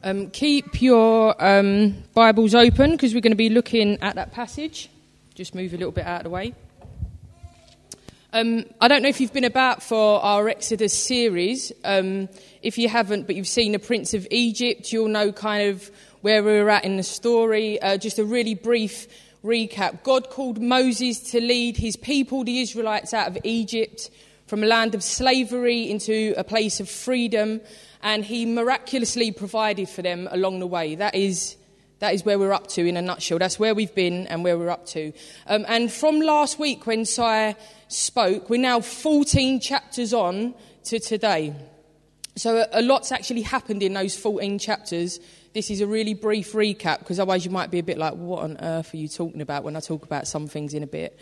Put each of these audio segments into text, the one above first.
Keep your Bibles open because we're going to be looking at that passage. Just move a little bit out of the way. I don't know if you've been about for our Exodus series. If you haven't, but you've seen the Prince of Egypt, you'll know kind of where we're at in the story. Just a really brief recap. God called Moses to lead his people, the Israelites, out of Egypt from a land of slavery into a place of freedom. And he miraculously provided for them along the way. That is where we're up to in a nutshell. That's where we've been and where we're up to. And from last week when Si spoke, we're now 14 chapters on to today. So a lot's actually happened in those 14 chapters. This is a really brief recap because otherwise you might be a bit like, what on earth are you talking about when I talk about some things in a bit?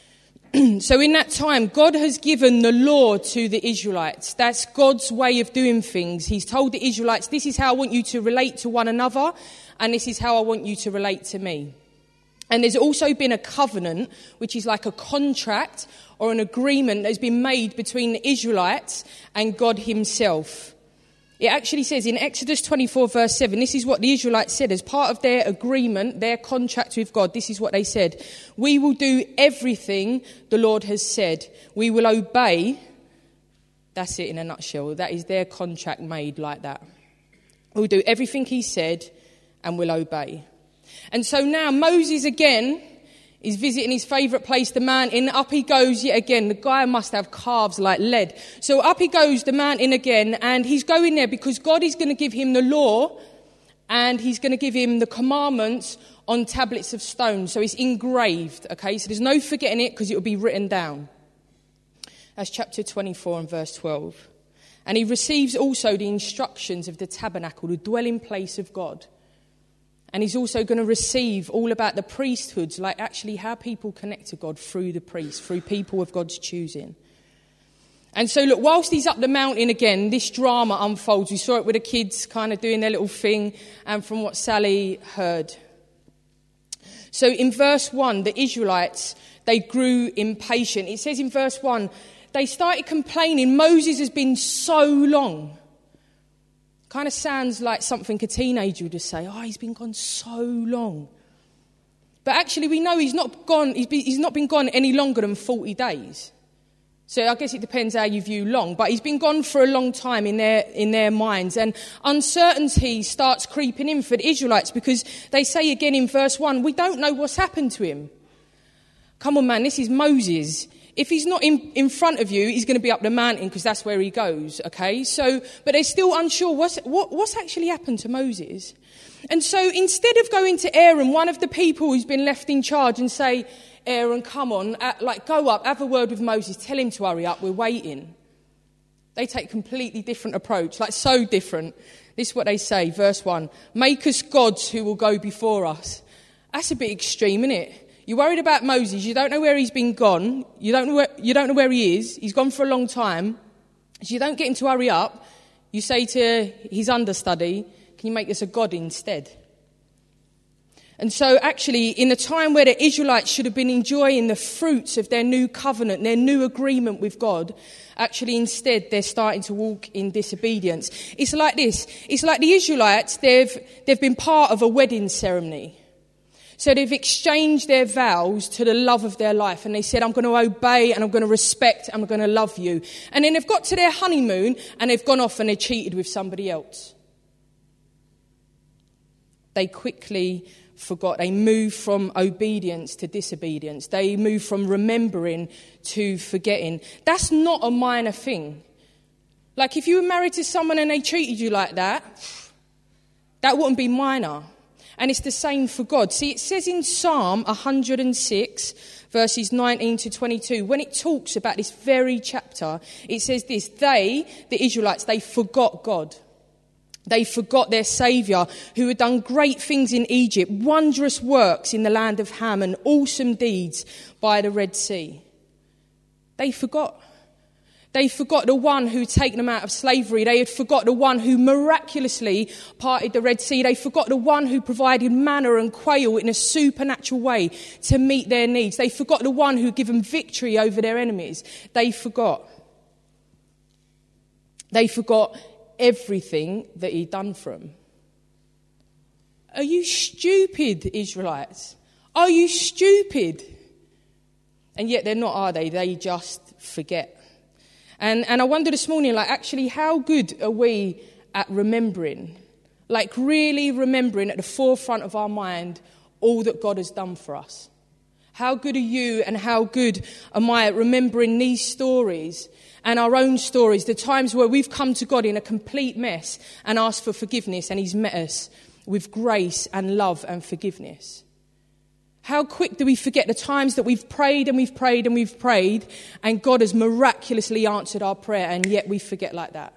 So in that time, God has given the law to the Israelites. That's God's way of doing things. He's told the Israelites, this is how I want you to relate to one another, and this is how I want you to relate to me. And there's also been a covenant, which is like a contract or an agreement that has been made between the Israelites and God himself. It actually says in Exodus 24 verse 7, this is what the Israelites said as part of their agreement, their contract with God. This is what they said. We will do everything the Lord has said. We will obey. That's it in a nutshell. That is their contract made like that. We'll do everything he said and we'll obey. And so now Moses again is visiting his favourite place, the mountain. Up he goes yet again. The guy must have calves like lead. So up he goes, the mountain again, and he's going there because God is going to give him the law and he's going to give him the commandments on tablets of stone. So it's engraved, okay? So there's no forgetting it because it will be written down. That's chapter 24 and verse 12. And he receives also the instructions of the tabernacle, the dwelling place of God. And he's also going to receive all about the priesthoods, like actually how people connect to God through the priests, through people of God's choosing. And so, look, whilst he's up the mountain again, this drama unfolds. We saw it with the kids kind of doing their little thing, and from what Sally heard. So in verse 1, the Israelites, they grew impatient. It says in verse 1, they started complaining, Moses has been so long. Kind of sounds like something a teenager would just say, he's been gone so long. But actually we know he's not gone. He's not been gone any longer than 40 days. So I guess it depends how you view long. But he's been gone for a long time in their minds. And uncertainty starts creeping in for the Israelites because they say again in verse 1, we don't know what's happened to him. Come on, man, this is Moses. If he's not in front of you, he's going to be up the mountain because that's where he goes, okay? So, but they're still unsure what's actually happened to Moses. And so instead of going to Aaron, one of the people who's been left in charge, and say, Aaron, come on, go up, have a word with Moses, tell him to hurry up, we're waiting. They take a completely different approach, like so different. This is what they say, verse 1, make us gods who will go before us. That's a bit extreme, isn't it? You're worried about Moses. You don't know where he's been gone. You don't know where he is. He's gone for a long time. So you don't get him to hurry up. You say to his understudy, can you make us a god instead? And so actually, in a time where the Israelites should have been enjoying the fruits of their new covenant, their new agreement with God, actually instead they're starting to walk in disobedience. It's like this. It's like the Israelites, they've been part of a wedding ceremony. So they've exchanged their vows to the love of their life. And they said, I'm going to obey and I'm going to respect and I'm going to love you. And then they've got to their honeymoon and they've gone off and they cheated with somebody else. They quickly forgot. They moved from obedience to disobedience. They moved from remembering to forgetting. That's not a minor thing. Like if you were married to someone and they treated you like that, that wouldn't be minor. And it's the same for God. See, it says in Psalm 106, verses 19 to 22, when it talks about this very chapter, it says this, the Israelites, they forgot God. They forgot their Saviour, who had done great things in Egypt, wondrous works in the land of Ham, and awesome deeds by the Red Sea. They forgot. They forgot the one who had taken them out of slavery. They had forgot the one who miraculously parted the Red Sea. They forgot the one who provided manna and quail in a supernatural way to meet their needs. They forgot the one who gave them victory over their enemies. They forgot. They forgot everything that he'd done for them. Are you stupid, Israelites? Are you stupid? And yet they're not, are they? They just forget. And I wonder this morning, like, actually, how good are we at remembering? Like, really remembering at the forefront of our mind all that God has done for us. How good are you and how good am I at remembering these stories and our own stories, the times where we've come to God in a complete mess and asked for forgiveness, and he's met us with grace and love and forgiveness. How quick do we forget the times that we've prayed and we've prayed and we've prayed and God has miraculously answered our prayer, and yet we forget like that?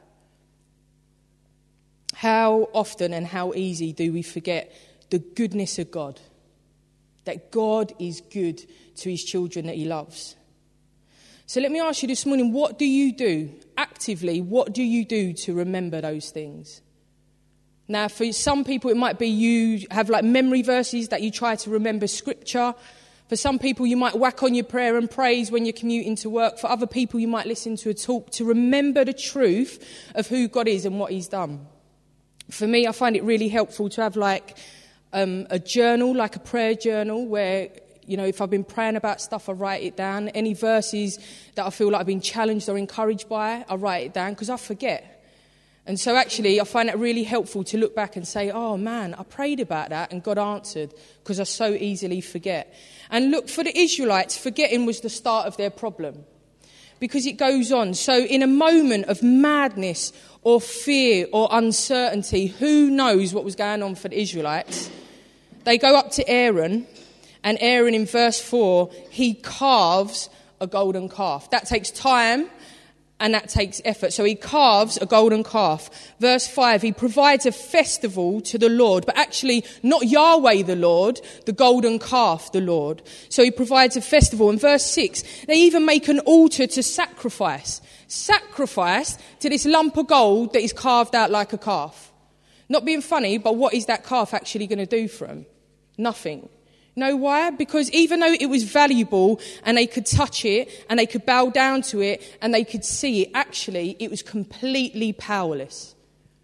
How often and how easy do we forget the goodness of God? That God is good to his children that he loves. So let me ask you this morning, what do you do actively? What do you do to remember those things? Now, for some people, it might be you have like memory verses that you try to remember scripture. For some people, you might whack on your prayer and praise when you're commuting to work. For other people, you might listen to a talk to remember the truth of who God is and what he's done. For me, I find it really helpful to have like a journal, like a prayer journal, where, you know, if I've been praying about stuff, I write it down. Any verses that I feel like I've been challenged or encouraged by, I write it down because I forget. And so actually, I find it really helpful to look back and say, oh man, I prayed about that and God answered, because I so easily forget. And look, for the Israelites, forgetting was the start of their problem, because it goes on. So in a moment of madness or fear or uncertainty, who knows what was going on for the Israelites? They go up to Aaron, and Aaron in verse 4, he carves a golden calf. That takes time and that takes effort. So he carves a golden calf. Verse 5, he provides a festival to the Lord, but actually not Yahweh the Lord, the golden calf the Lord. So he provides a festival. In verse 6, they even make an altar to sacrifice to this lump of gold that is carved out like a calf. Not being funny, but what is that calf actually going to do for them? Nothing. Know why? Because even though it was valuable and they could touch it and they could bow down to it and they could see it, actually it was completely powerless.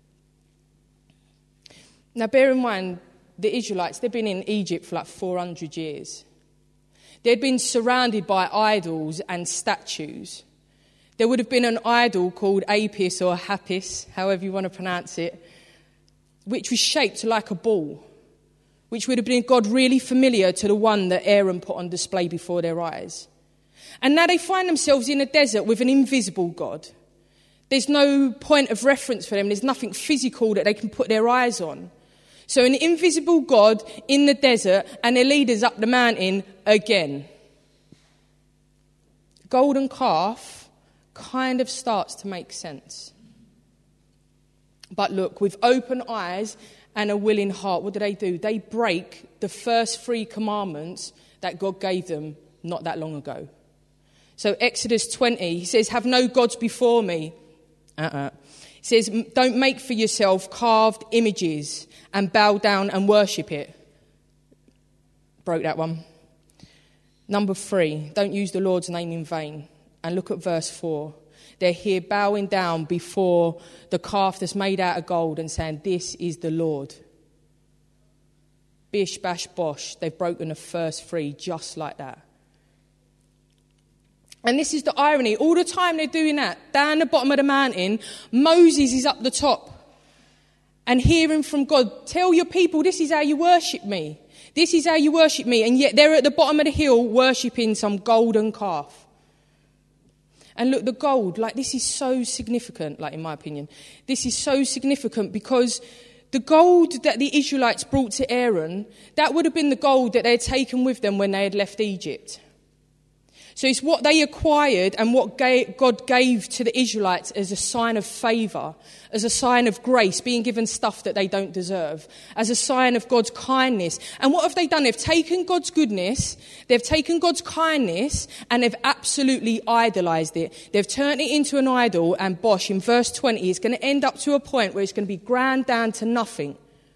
Now bear in mind, the Israelites, they've been in Egypt for like 400 years. They'd been surrounded by idols and statues. There would have been an idol called Apis or Hapis, however you want to pronounce it, which was shaped like a ball, which would have been a god really familiar to the one that Aaron put on display before their eyes. And now they find themselves in a desert with an invisible God. There's no point of reference for them. There's nothing physical that they can put their eyes on. So an invisible God in the desert, and their leaders up the mountain again. Golden calf kind of starts to make sense. But look, with open eyes and a willing heart, what do? They break the first 3 commandments that God gave them not that long ago. So Exodus 20, he says, have no gods before me. He says, don't make for yourself carved images and bow down and worship it. Broke that one. Number 3, don't use the Lord's name in vain. And look at verse 4. They're here bowing down before the calf that's made out of gold and saying, this is the Lord. Bish, bash, bosh. They've broken the first 3 just like that. And this is the irony. All the time they're doing that, down the bottom of the mountain, Moses is up the top and hearing from God, tell your people this is how you worship me. This is how you worship me. And yet they're at the bottom of the hill worshipping some golden calf. And look, the gold, like, this is so significant, like, in my opinion. This is so significant because the gold that the Israelites brought to Aaron, that would have been the gold that they had taken with them when they had left Egypt. So it's what they acquired and what God gave to the Israelites as a sign of favour, as a sign of grace, being given stuff that they don't deserve, as a sign of God's kindness. And what have they done? They've taken God's goodness, they've taken God's kindness, and they've absolutely idolised it. They've turned it into an idol, and bosh, in verse 20, it's going to end up to a point where it's going to be ground down to nothing.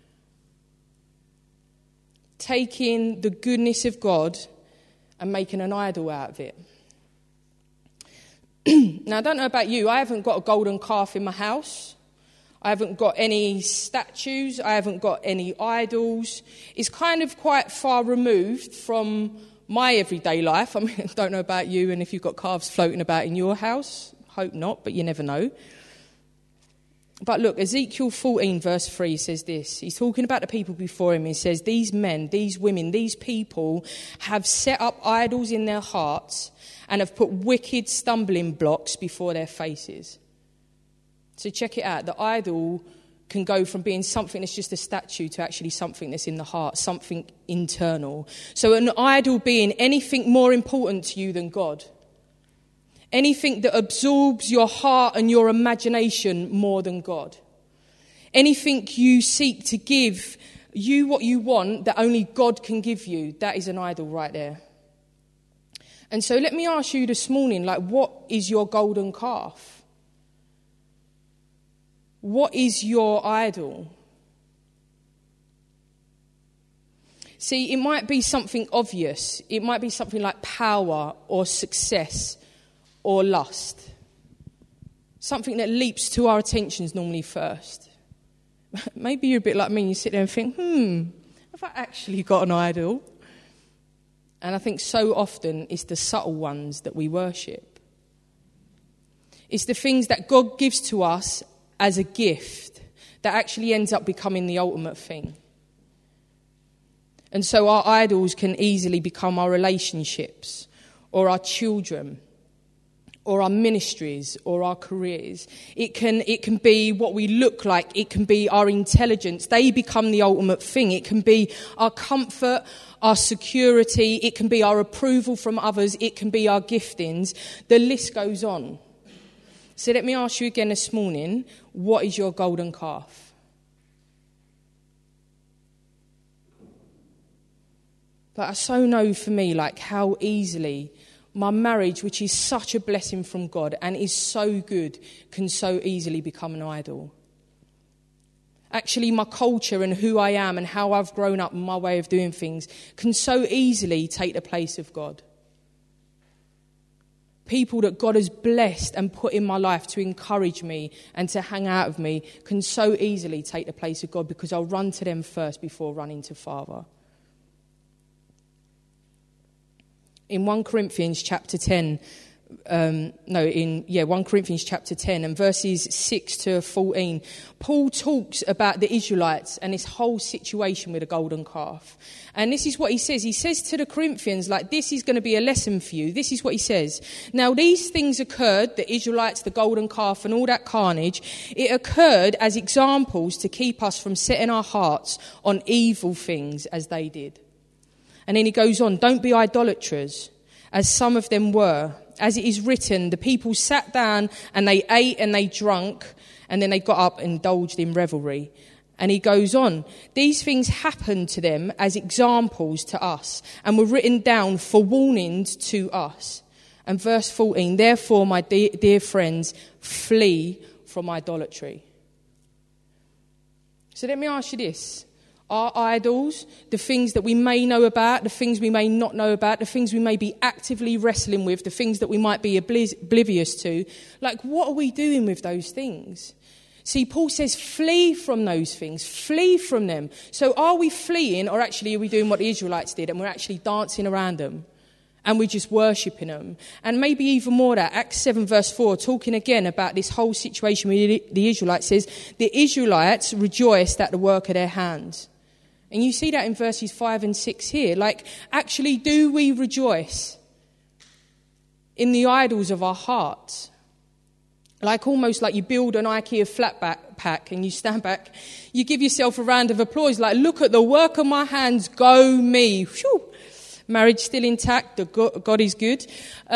Taking the goodness of God and making an idol out of it. Now, I don't know about you, I haven't got a golden calf in my house. I haven't got any statues. I haven't got any idols. It's kind of quite far removed from my everyday life. I mean, I don't know about you and if you've got calves floating about in your house. Hope not, but you never know. But look, Ezekiel 14 verse 3 says this. He's talking about the people before him. He says, these men, these women, these people have set up idols in their hearts and have put wicked stumbling blocks before their faces. So check it out. The idol can go from being something that's just a statue to actually something that's in the heart, something internal. So an idol being anything more important to you than God. Anything that absorbs your heart and your imagination more than God. Anything you seek to give you what you want that only God can give you, that is an idol right there. And so let me ask you this morning, what is your golden calf? What is your idol? See, it might be something obvious. It might be something like power or success or lust. Something that leaps to our attentions normally first. Maybe you're a bit like me and you sit there and think, have I actually got an idol? And I think so often it's the subtle ones that we worship. It's the things that God gives to us as a gift that actually ends up becoming the ultimate thing. And so our idols can easily become our relationships or our children or our ministries or our careers. It can be what we look like. It can be our intelligence. They become the ultimate thing. It can be our comfort, our security. It can be our approval from others. It can be our giftings. The list goes on. So let me ask you again this morning, what is your golden calf? But I so know for me, how easily my marriage, which is such a blessing from God and is so good, can so easily become an idol. Actually, my culture and who I am and how I've grown up and my way of doing things can so easily take the place of God. People that God has blessed and put in my life to encourage me and to hang out with me can so easily take the place of God because I'll run to them first before running to Father. In 1 Corinthians chapter 10, 1 Corinthians chapter 10 and verses 6 to 14, Paul talks about the Israelites and this whole situation with the golden calf. And this is what he says. He says to the Corinthians, this is going to be a lesson for you. This is what he says. Now, these things occurred, the Israelites, the golden calf and all that carnage, it occurred as examples to keep us from setting our hearts on evil things as they did. And then he goes on, don't be idolaters, as some of them were. As it is written, the people sat down and they ate and they drank, and then they got up and indulged in revelry. And he goes on, these things happened to them as examples to us, and were written down for warnings to us. And verse 14, therefore, my dear friends, flee from idolatry. So let me ask you this. Our idols, the things that we may know about, the things we may not know about, the things we may be actively wrestling with, the things that we might be oblivious to, what are we doing with those things? See, Paul says, flee from those things, flee from them. So are we fleeing, or actually are we doing what the Israelites did and we're actually dancing around them and we're just worshipping them? And maybe even more that, Acts 7 verse 4, talking again about this whole situation with the Israelites, says, the Israelites rejoiced at the work of their hands. And you see that in verses 5 and 6 here. Actually, do we rejoice in the idols of our hearts? Almost like you build an IKEA flat pack and you stand back, you give yourself a round of applause, look at the work of my hands, go me. Whew. Marriage still intact, God is good.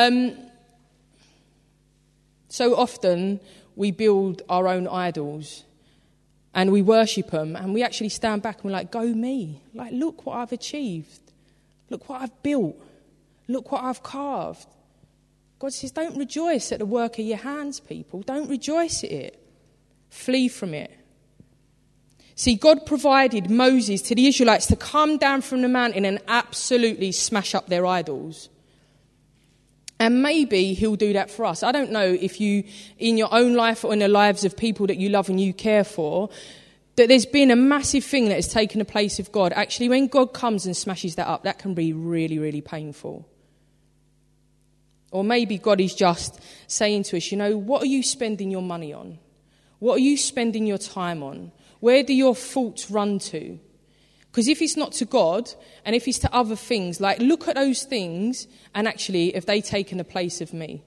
So often we build our own idols. And we worship them, and we actually stand back and we're like, go me. Look what I've achieved. Look what I've built. Look what I've carved. God says, don't rejoice at the work of your hands, people. Don't rejoice at it. Flee from it. See, God provided Moses to the Israelites to come down from the mountain and absolutely smash up their idols. And maybe he'll do that for us. I don't know if you, in your own life or in the lives of people that you love and you care for, that there's been a massive thing that has taken the place of God. Actually, when God comes and smashes that up, that can be really, really painful. Or maybe God is just saying to us, what are you spending your money on? What are you spending your time on? Where do your thoughts run to? Because if it's not to God, and if it's to other things, look at those things, and actually, have they taken the place of me?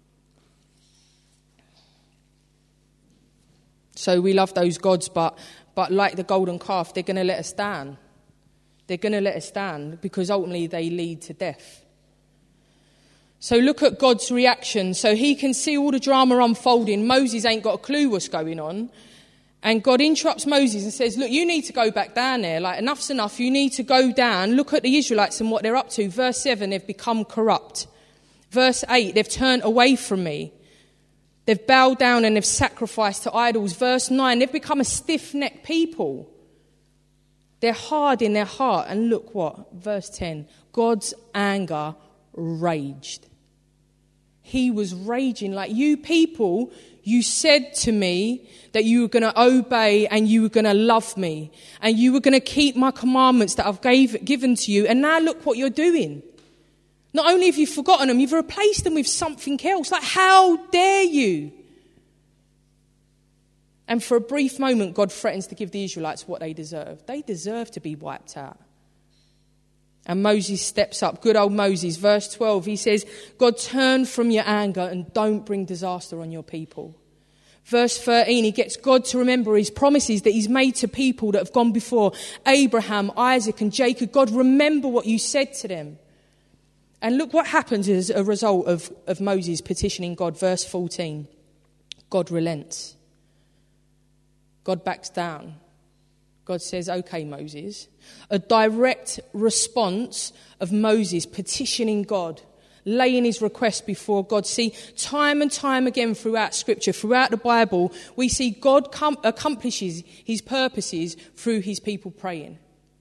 So we love those gods, but like the golden calf, they're going to let us down. They're going to let us down, because ultimately they lead to death. So look at God's reaction. So he can see all the drama unfolding. Moses ain't got a clue what's going on. And God interrupts Moses and says, look, you need to go back down there. Enough's enough. You need to go down. Look at the Israelites and what they're up to. Verse 7, they've become corrupt. Verse 8, they've turned away from me. They've bowed down and they've sacrificed to idols. Verse 9, they've become a stiff-necked people. They're hard in their heart. And look what? Verse 10, God's anger raged. He was raging you people. You said to me that you were going to obey and you were going to love me and you were going to keep my commandments that I've given to you. And now look what you're doing. Not only have you forgotten them, you've replaced them with something else. How dare you? And for a brief moment, God threatens to give the Israelites what they deserve. They deserve to be wiped out. And Moses steps up. Good old Moses. Verse 12, he says, God, turn from your anger and don't bring disaster on your people. Verse 13, he gets God to remember his promises that he's made to people that have gone before. Abraham, Isaac and Jacob. God, remember what you said to them. And look what happens as a result of Moses petitioning God. Verse 14, God relents. God backs down. God says, okay, Moses. A direct response of Moses petitioning God, laying his request before God. See, time and time again throughout Scripture, throughout the Bible, we see God accomplishes his purposes through his people praying.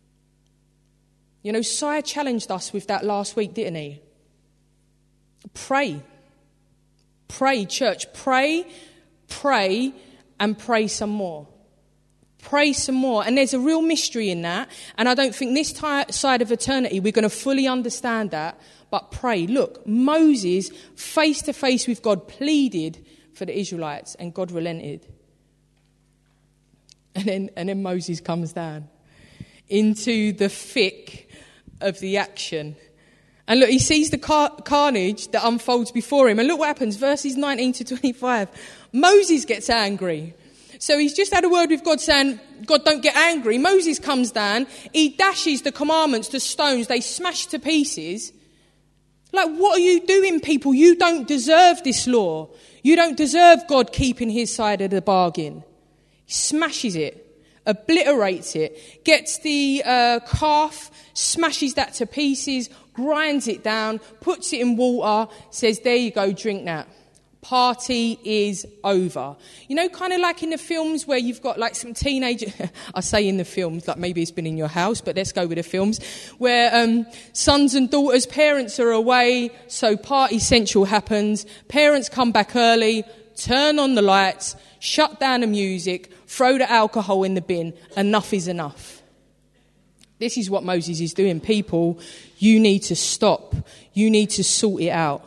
Si challenged us with that last week, didn't he? Pray. Pray, church. Pray, and pray some more. Pray some more. And there's a real mystery in that. And I don't think this side of eternity we're going to fully understand that. But pray. Look, Moses, face to face with God, pleaded for the Israelites and God relented. And then Moses comes down into the thick of the action. And look, he sees the carnage that unfolds before him. And look what happens, verses 19 to 25. Moses gets angry. So he's just had a word with God saying, God, don't get angry. Moses comes down. He dashes the commandments to stones. They smash to pieces. What are you doing, people? You don't deserve this law. You don't deserve God keeping his side of the bargain. He smashes it, obliterates it, gets the calf, smashes that to pieces, grinds it down, puts it in water, says, there you go, drink that. Party is over. Kind of like in the films where you've got some teenagers, I say in the films, maybe it's been in your house, but let's go with the films, where sons and daughters, parents are away, so party central happens, parents come back early, turn on the lights, shut down the music, throw the alcohol in the bin, enough is enough. This is what Moses is doing. People, you need to stop. You need to sort it out.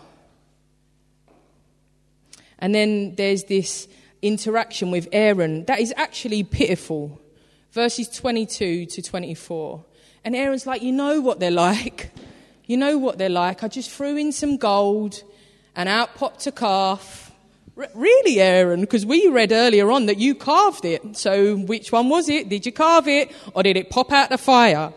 And then there's this interaction with Aaron that is actually pitiful. Verses 22 to 24. And Aaron's like, you know what they're like. You know what they're like. I just threw in some gold and out popped a calf. Really, Aaron? Because we read earlier on that you carved it. So which one was it? Did you carve it or did it pop out the fire?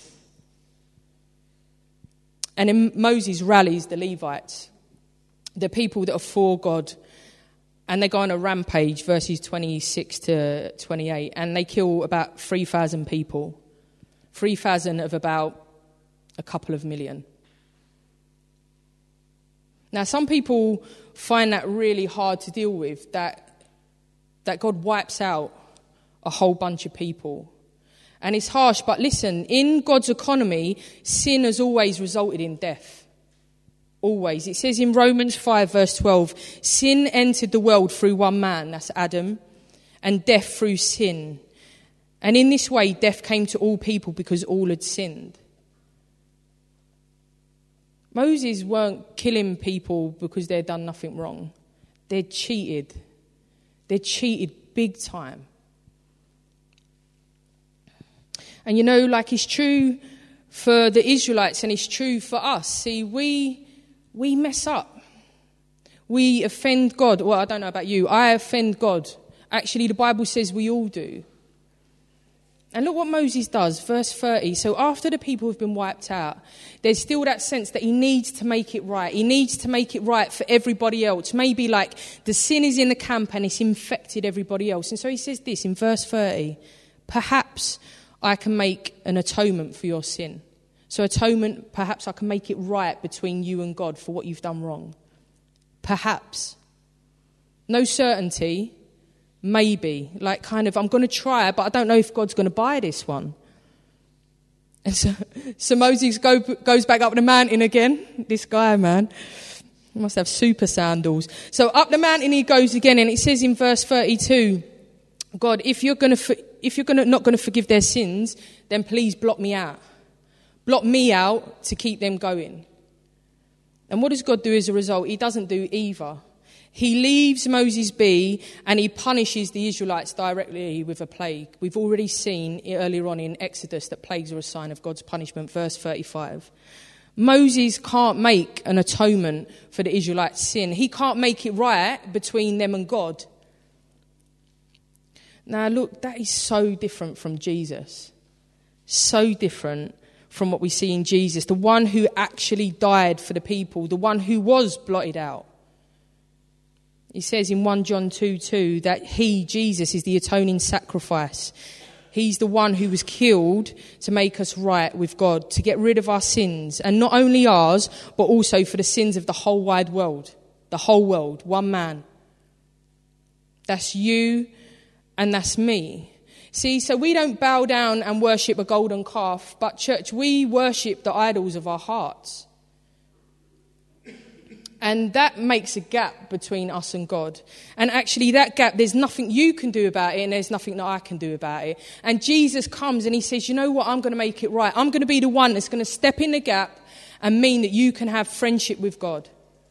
And then Moses rallies the Levites, the people that are for God. And they go on a rampage, verses 26 to 28, and they kill about 3,000 people. 3,000 of about a couple of million. Now, some people find that really hard to deal with, that God wipes out a whole bunch of people. And it's harsh, but listen, in God's economy, sin has always resulted in death. always. It says in Romans 5 verse 12, sin entered the world through one man, that's Adam, and death through sin. And in this way, death came to all people because all had sinned. Moses weren't killing people because they'd done nothing wrong. They'd cheated. They cheated big time. And it's true for the Israelites and it's true for us. See, we mess up. We offend God. Well, I don't know about you. I offend God. Actually, the Bible says we all do. And look what Moses does, verse 30. So after the people have been wiped out, there's still that sense that he needs to make it right. He needs to make it right for everybody else. Maybe like the sin is in the camp and it's infected everybody else. And so he says this in verse 30, perhaps I can make an atonement for your sin. So atonement, perhaps I can make it right between you and God for what you've done wrong. Perhaps. No certainty. Maybe, I'm going to try it, but I don't know if God's going to buy this one. And so Moses goes back up the mountain again. This guy, man, he must have super sandals. So up the mountain he goes again, and it says in verse 32, God, if you're not going to forgive their sins, then please blot me out. Blot me out to keep them going. And what does God do as a result? He doesn't do either. He leaves Moses be and he punishes the Israelites directly with a plague. We've already seen earlier on in Exodus that plagues are a sign of God's punishment, verse 35. Moses can't make an atonement for the Israelites' sin. He can't make it right between them and God. Now look, that is so different from Jesus. So different from what we see in Jesus, the one who actually died for the people, the one who was blotted out. He says in 1 John 2:2 that he, Jesus, is the atoning sacrifice. He's the one who was killed to make us right with God, to get rid of our sins, and not only ours, but also for the sins of the whole wide world. The whole world, one man. That's you and that's me. See, so we don't bow down and worship a golden calf, but church, we worship the idols of our hearts. And that makes a gap between us and God. And actually that gap, there's nothing you can do about it and there's nothing that I can do about it. And Jesus comes and he says, you know what, I'm going to make it right. I'm going to be the one that's going to step in the gap and mean that you can have friendship with God.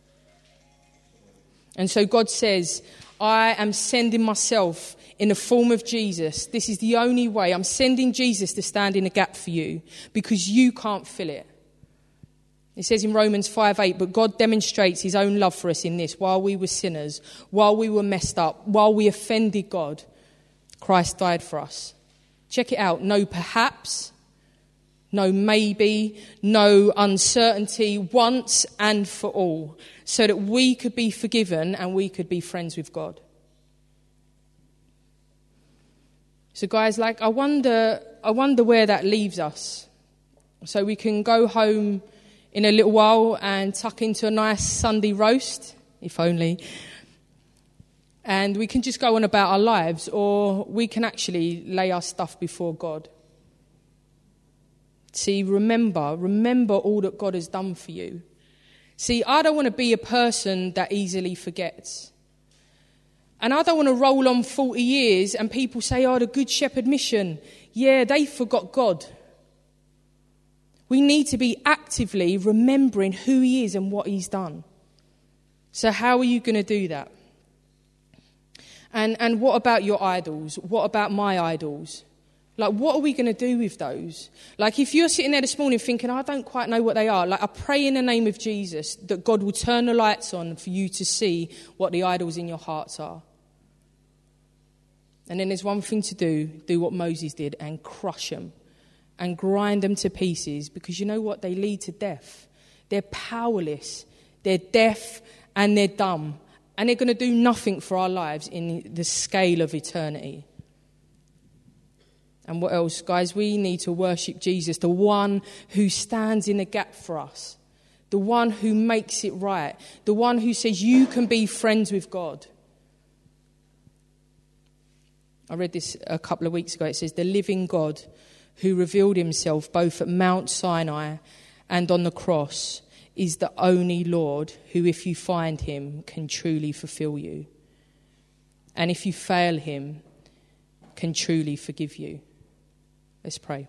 And so God says, I am sending myself in the form of Jesus. This is the only way. I'm sending Jesus to stand in the gap for you because you can't fill it. It says in Romans 5:8, but God demonstrates his own love for us in this. While we were sinners, while we were messed up, while we offended God, Christ died for us. Check it out. No perhaps, no maybe, no uncertainty, once and for all, so that we could be forgiven and we could be friends with God. So guys, I wonder where that leaves us. So we can go home in a little while and tuck into a nice Sunday roast, if only. And we can just go on about our lives, or we can actually lay our stuff before God. See, remember all that God has done for you. See, I don't want to be a person that easily forgets. And I don't want to roll on 40 years and people say, the Good Shepherd mission. Yeah, they forgot God. We need to be actively remembering who he is and what he's done. So how are you going to do that? And what about your idols? What about my idols? What are we going to do with those? If you're sitting there this morning thinking, I don't quite know what they are, I pray in the name of Jesus that God will turn the lights on for you to see what the idols in your hearts are. And then there's one thing to do what Moses did and crush them. And grind them to pieces, because you know what? They lead to death. They're powerless. They're deaf and they're dumb. And they're going to do nothing for our lives in the scale of eternity. And what else? Guys, we need to worship Jesus, the one who stands in the gap for us. The one who makes it right. The one who says you can be friends with God. I read this a couple of weeks ago. It says, the living God who revealed himself both at Mount Sinai and on the cross is the only Lord who, if you find him, can truly fulfill you. And if you fail him, can truly forgive you. Let's pray.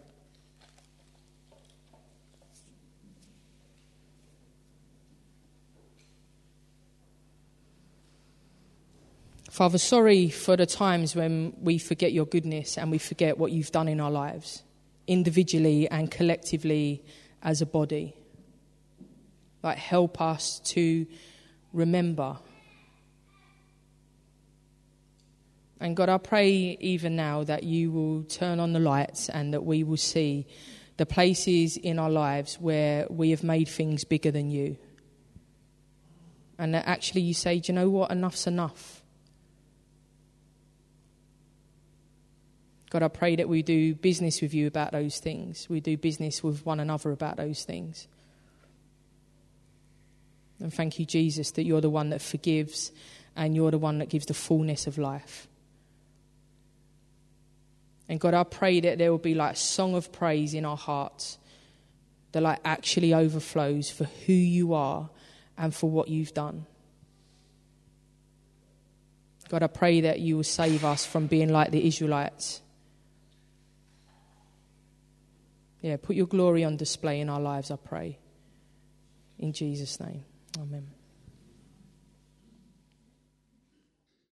Father, sorry for the times when we forget your goodness and we forget what you've done in our lives, individually and collectively as a body. Like, help us to remember. And God, I pray even now that you will turn on the lights and that we will see the places in our lives where we have made things bigger than you. And that actually you say, do you know what? Enough's enough. God, I pray that we do business with you about those things. We do business with one another about those things. And thank you, Jesus, that you're the one that forgives and you're the one that gives the fullness of life. And God, I pray that there will be like a song of praise in our hearts that like actually overflows for who you are and for what you've done. God, I pray that you will save us from being like the Israelites. Yeah, put your glory on display in our lives, I pray. In Jesus' name, amen.